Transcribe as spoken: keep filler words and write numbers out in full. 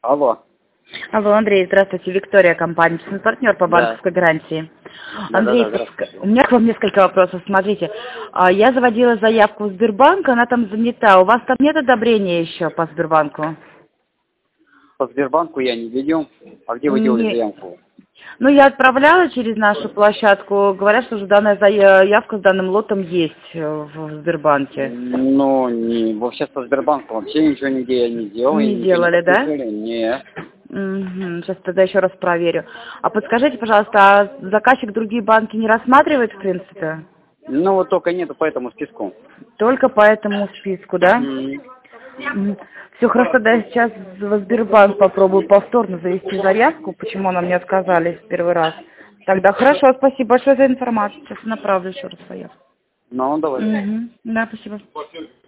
Алло. Алло, Андрей, здравствуйте. Виктория, компания «Партнер» по банковской Да. гарантии. Да, Андрей, да, да, подск- у меня к вам несколько вопросов. Смотрите, а, я заводила заявку в Сбербанк, она там занята. У вас там нет одобрения еще по Сбербанку? По Сбербанку я не видел. А где вы делали Не. заявку? Ну, я отправляла через нашу площадку. Говорят, что уже данная заявка с данным лотом есть э, в Сбербанке. Ну, не, вообще со Сбербанком вообще ничего нигде я не делал. И Не ничего не делали, да? подписывали. Нет. Мгм. Сейчас тогда еще раз проверю. А подскажите, пожалуйста, а заказчик другие банки не рассматривает, в принципе? Ну, вот только нету по этому списку. Только по этому списку, да? М. Все хорошо, тогда я сейчас в Сбербанк попробую повторно завести заявку, почему нам не отказались в первый раз. Тогда хорошо, спасибо большое за информацию. Сейчас направлю еще раз заявку. Ну, давай. Угу. Да, спасибо.